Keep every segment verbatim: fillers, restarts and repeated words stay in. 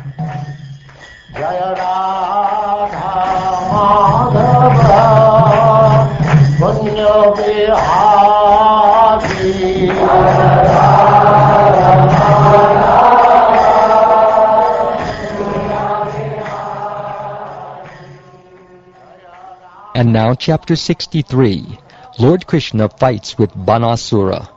Jaya Radha Madhava Punya Vihari And now chapter sixty-three. Lord Krishna fights with Banasura.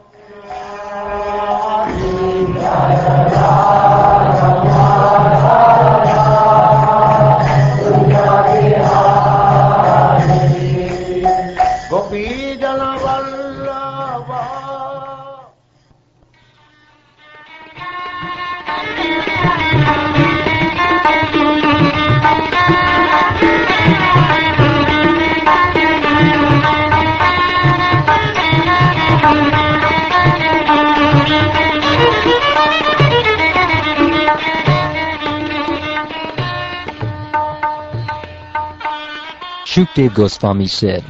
Shukdev Goswami said,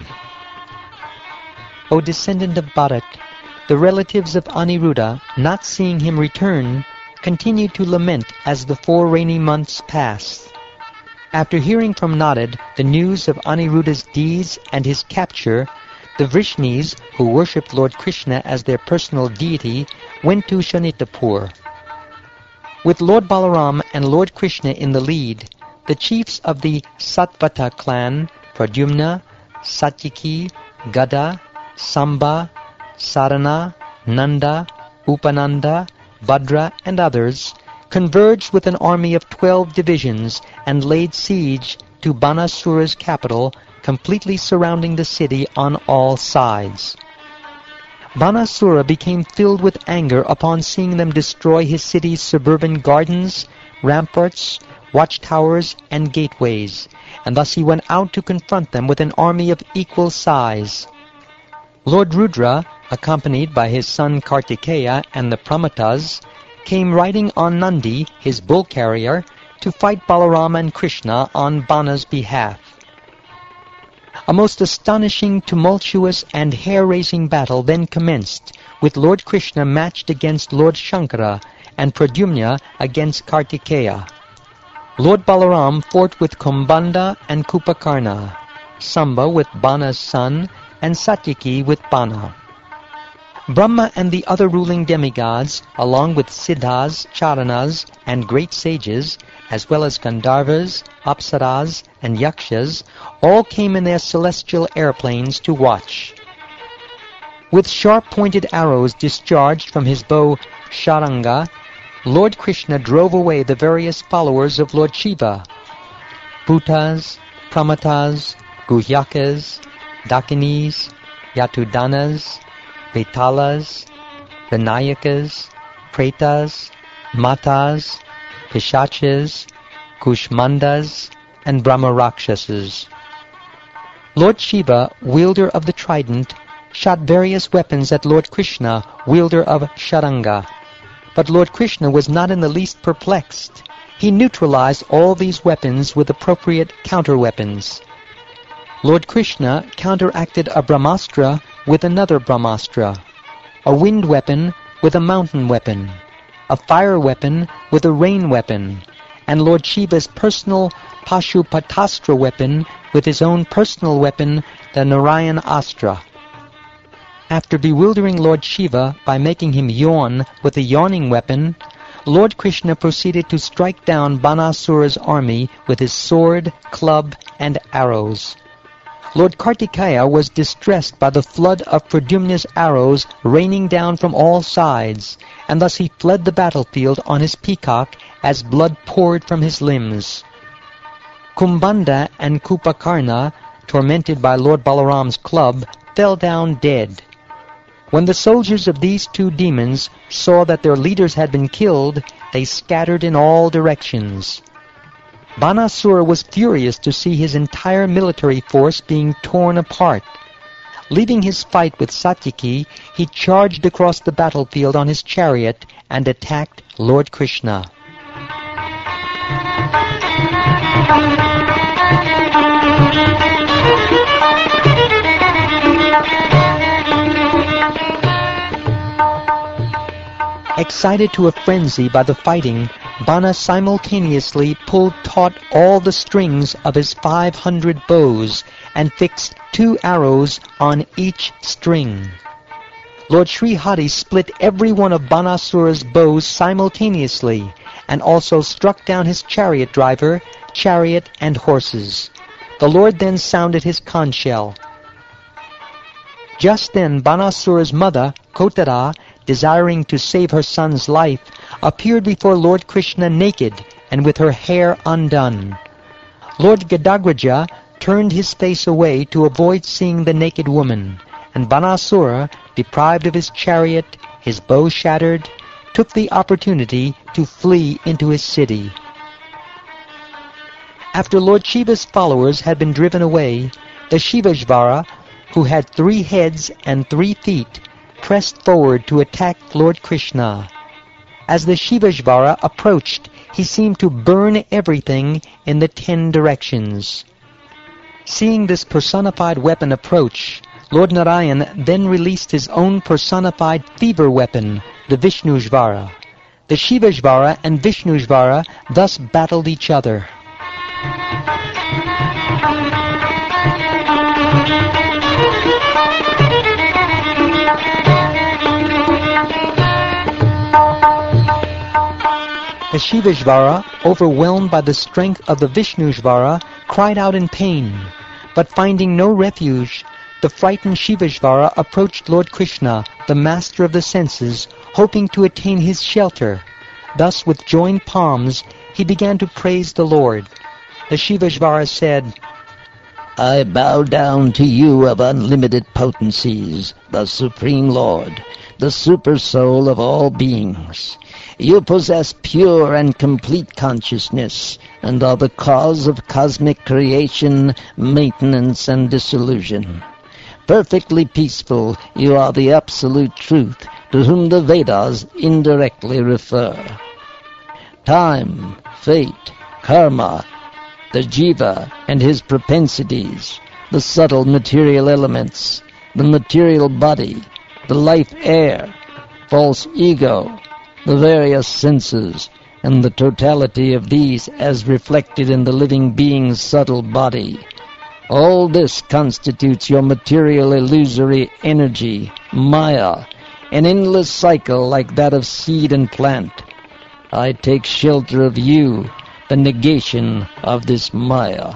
O descendant of Bharat, the relatives of Aniruddha, not seeing him return, continued to lament as the four rainy months passed. After hearing from Narad the news of Aniruddha's deeds and his capture, the Vrishnis, who worshipped Lord Krishna as their personal deity, went to Shanitapur. With Lord Balaram and Lord Krishna in the lead, the chiefs of the Satvata clan, Pradyumna, Satyaki, Gada, Samba, Sarana, Nanda, Upananda, Bhadra, and others, converged with an army of twelve divisions and laid siege to Banasura's capital, completely surrounding the city on all sides. Banasura became filled with anger upon seeing them destroy his city's suburban gardens, ramparts, watchtowers, and gateways, and thus he went out to confront them with an army of equal size. Lord Rudra, accompanied by his son Kartikeya and the Pramatas, came riding on Nandi, his bull-carrier, to fight Balarama and Krishna on Bana's behalf. A most astonishing, tumultuous, and hair-raising battle then commenced, with Lord Krishna matched against Lord Shankara and Pradyumna against Kartikeya. Lord Balaram fought with Kumbanda and Kupakarna, Samba with Bana's son, and Satyaki with Bana. Brahma and the other ruling demigods, along with Siddhas, Charanas, and great sages, as well as Gandharvas, Apsaras, and Yakshas, all came in their celestial airplanes to watch. With sharp-pointed arrows discharged from his bow Sharanga, Lord Krishna drove away the various followers of Lord Shiva, Bhutas, Pramatas, Guhyakas, Dakinis, Yatudanas, Vetalas, Vinayakas, Pretas, Matas, Pishachas, Kushmandas, and Brahma Rakshasas. Lord Shiva, wielder of the trident, shot various weapons at Lord Krishna, wielder of Sharanga. But Lord Krishna was not in the least perplexed. He neutralized all these weapons with appropriate counter-weapons. Lord Krishna counteracted a Brahmastra with another Brahmastra, a wind weapon with a mountain weapon, a fire weapon with a rain weapon, and Lord Shiva's personal Pashupatastra weapon with his own personal weapon, the Narayan Astra. After bewildering Lord Shiva by making him yawn with a yawning weapon, Lord Krishna proceeded to strike down Banasura's army with his sword, club, and arrows. Lord Kartikeya was distressed by the flood of Pradyumna's arrows raining down from all sides, and thus he fled the battlefield on his peacock as blood poured from his limbs. Kumbanda and Kupakarna, tormented by Lord Balaram's club, fell down dead. When the soldiers of these two demons saw that their leaders had been killed, they scattered in all directions. Banasura was furious to see his entire military force being torn apart. Leaving his fight with Satyaki, he charged across the battlefield on his chariot and attacked Lord Krishna. Excited to a frenzy by the fighting, Bana simultaneously pulled taut all the strings of his five hundred bows and fixed two arrows on each string. Lord Sri Hari split every one of Banasura's bows simultaneously, and also struck down his chariot driver, chariot, and horses. The Lord then sounded his conch shell. Just then Banasura's mother, Kotara, desiring to save her son's life, appeared before Lord Krishna naked and with her hair undone. Lord Gadagraja turned his face away to avoid seeing the naked woman, and Banasura, deprived of his chariot, his bow shattered, took the opportunity to flee into his city. After Lord Shiva's followers had been driven away, the Shivajvara, who had three heads and three feet, pressed forward to attack Lord Krishna. As the Shivajvara approached, he seemed to burn everything in the ten directions. Seeing this personified weapon approach, Lord Narayan then released his own personified fever weapon, the Vishnujvara. The Shivajvara and Vishnujvara thus battled each other. The Shivajvara, overwhelmed by the strength of the Vishnujvara, cried out in pain. But finding no refuge, the frightened Shivajvara approached Lord Krishna, the master of the senses, hoping to attain his shelter. Thus, with joined palms, he began to praise the Lord. The Shivajvara said, I bow down to you of unlimited potencies, the Supreme Lord, the super soul of all beings. You possess pure and complete consciousness, and are the cause of cosmic creation, maintenance, and dissolution. Perfectly peaceful, you are the absolute truth, to whom the Vedas indirectly refer. Time, fate, karma, the jiva and his propensities, the subtle material elements, the material body, the life air, false ego, the various senses, and the totality of these as reflected in the living being's subtle body. All this constitutes your material illusory energy, Maya, an endless cycle like that of seed and plant. I take shelter of you, the negation of this Maya.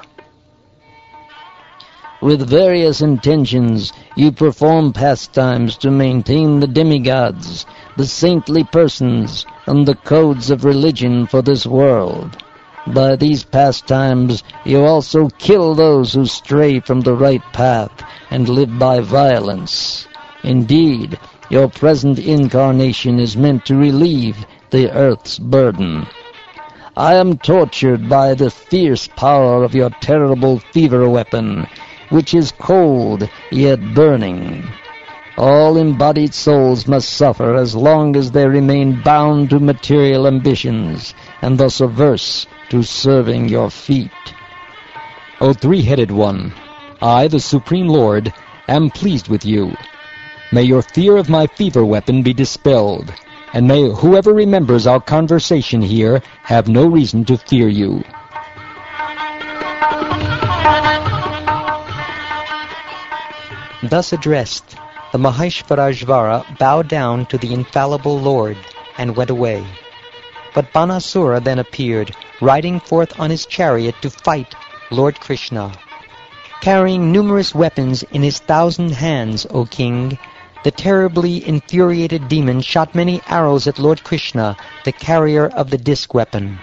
With various intentions, you perform pastimes to maintain the demigods, the saintly persons, and the codes of religion for this world. By these pastimes, you also kill those who stray from the right path and live by violence. Indeed, your present incarnation is meant to relieve the earth's burden. I am tortured by the fierce power of your terrible fever weapon, which is cold yet burning. All embodied souls must suffer as long as they remain bound to material ambitions, and thus averse to serving your feet. O three-headed one, I, the Supreme Lord, am pleased with you. May your fear of my fever weapon be dispelled, and may whoever remembers our conversation here have no reason to fear you. Thus addressed, the Maheshvarajvara bowed down to the infallible Lord and went away. But Banasura then appeared, riding forth on his chariot to fight Lord Krishna. Carrying numerous weapons in his thousand hands, O king, the terribly infuriated demon shot many arrows at Lord Krishna, the carrier of the disc weapon.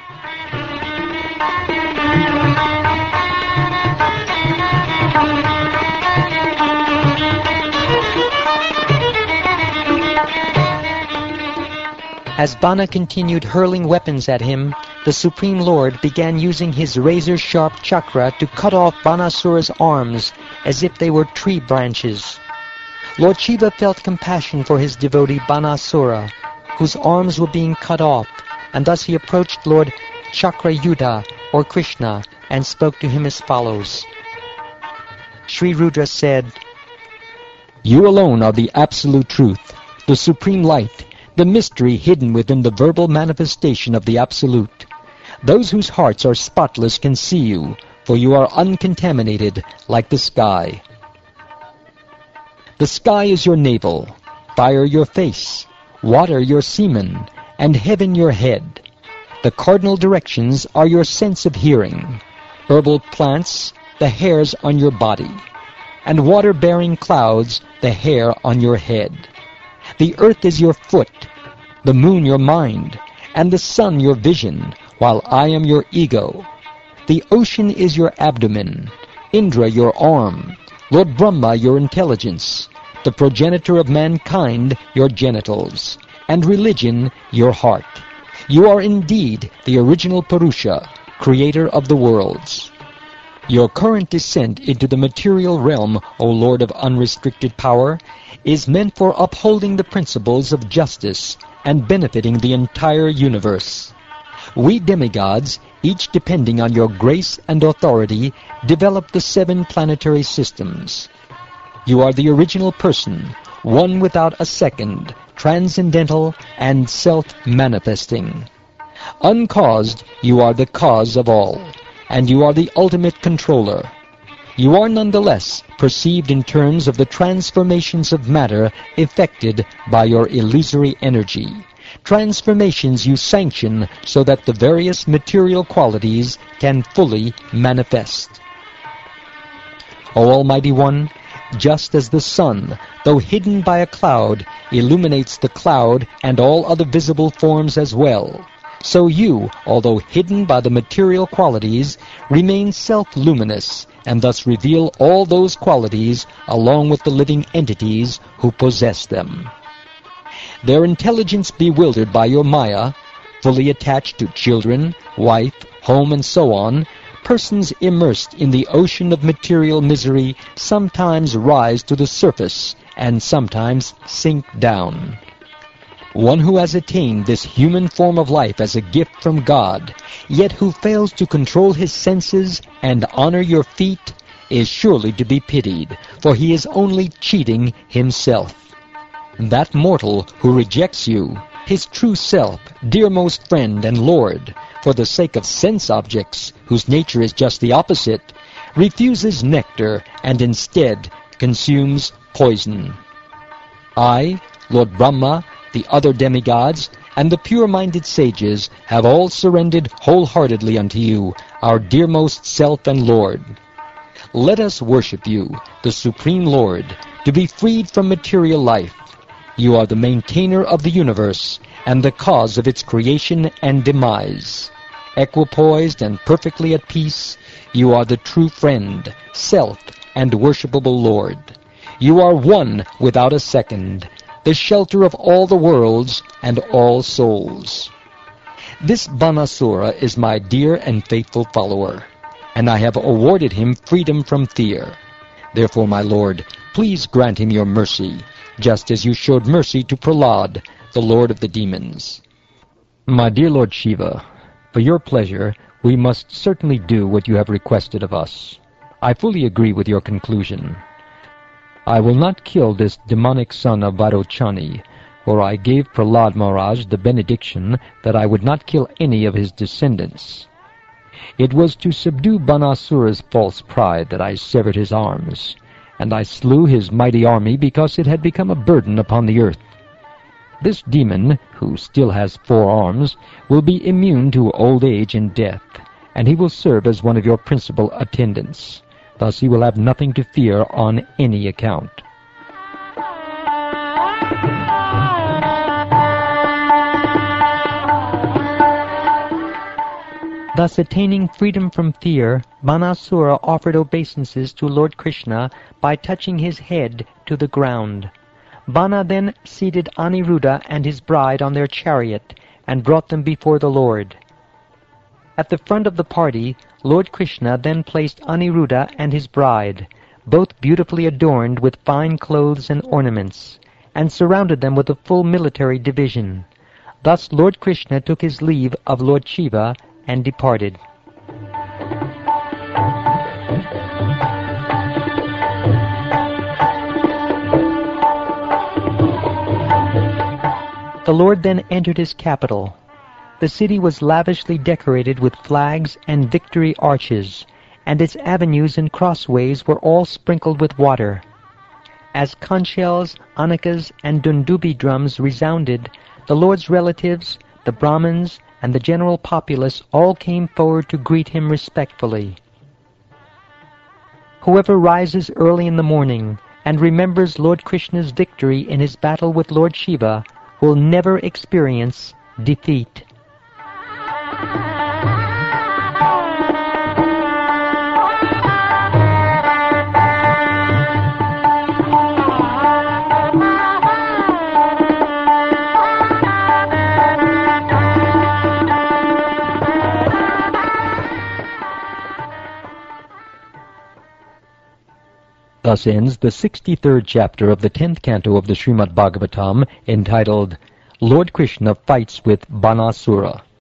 As Bana continued hurling weapons at him, the Supreme Lord began using his razor-sharp chakra to cut off Banasura's arms as if they were tree branches. Lord Shiva felt compassion for his devotee Banasura, whose arms were being cut off, and thus he approached Lord Chakrayudha, or Krishna, and spoke to him as follows. Sri Rudra said, You alone are the absolute truth, the supreme light, the mystery hidden within the verbal manifestation of the Absolute. Those whose hearts are spotless can see you, for you are uncontaminated like the sky. The sky is your navel, fire your face, water your semen, and heaven your head. The cardinal directions are your sense of hearing, herbal plants, the hairs on your body, and water-bearing clouds, the hair on your head. The earth is your foot, the moon your mind, and the sun your vision, while I am your ego. The ocean is your abdomen, Indra your arm, Lord Brahma your intelligence, the progenitor of mankind your genitals, and religion your heart. You are indeed the original Purusha, creator of the worlds. Your current descent into the material realm, O Lord of unrestricted power, is meant for upholding the principles of justice and benefiting the entire universe. We demigods, each depending on your grace and authority, develop the seven planetary systems. You are the original person, one without a second, transcendental and self-manifesting. Uncaused, you are the cause of all, and you are the ultimate controller. You are nonetheless perceived in terms of the transformations of matter effected by your illusory energy, transformations you sanction so that the various material qualities can fully manifest. O Almighty One, just as the sun, though hidden by a cloud, illuminates the cloud and all other visible forms as well, so you, although hidden by the material qualities, remain self-luminous, and thus reveal all those qualities along with the living entities who possess them. Their intelligence bewildered by your Maya, fully attached to children, wife, home, and so on, persons immersed in the ocean of material misery sometimes rise to the surface and sometimes sink down. One who has attained this human form of life as a gift from God, yet who fails to control his senses and honor your feet, is surely to be pitied, for he is only cheating himself. That mortal who rejects you, his true self, dearmost friend and Lord, for the sake of sense objects, whose nature is just the opposite, refuses nectar and instead consumes poison. I, Lord Brahma, the other demigods, and the pure-minded sages have all surrendered wholeheartedly unto you, our dearmost self and Lord. Let us worship you, the Supreme Lord, to be freed from material life. You are the maintainer of the universe, and the cause of its creation and demise. Equipoised and perfectly at peace, you are the true friend, self, and worshipable Lord. You are one without a second, the shelter of all the worlds and all souls. This Banasura is my dear and faithful follower, and I have awarded him freedom from fear. Therefore, my Lord, please grant him your mercy, just as you showed mercy to Prahlad, the lord of the demons. My dear Lord Shiva, for your pleasure, we must certainly do what you have requested of us. I fully agree with your conclusion. I will not kill this demonic son of Varochani, for I gave Prahlad Maharaj the benediction that I would not kill any of his descendants. It was to subdue Banasura's false pride that I severed his arms, and I slew his mighty army because it had become a burden upon the earth. This demon, who still has four arms, will be immune to old age and death, and he will serve as one of your principal attendants. Thus he will have nothing to fear on any account. Thus attaining freedom from fear, Banasura offered obeisances to Lord Krishna by touching his head to the ground. Bana then seated Aniruddha and his bride on their chariot and brought them before the Lord. At the front of the party, Lord Krishna then placed Aniruddha and his bride, both beautifully adorned with fine clothes and ornaments, and surrounded them with a full military division. Thus Lord Krishna took his leave of Lord Shiva and departed. The The Lord then entered his capital. The city was lavishly decorated with flags and victory arches, and its avenues and crossways were all sprinkled with water. As conch shells, anakas, and dundubi drums resounded, the Lord's relatives, the Brahmins, and the general populace all came forward to greet him respectfully. Whoever rises early in the morning and remembers Lord Krishna's victory in his battle with Lord Shiva will never experience defeat. Thus ends the sixty-third chapter of the tenth canto of the Srimad Bhagavatam, entitled Lord Krishna Fights with Banasura.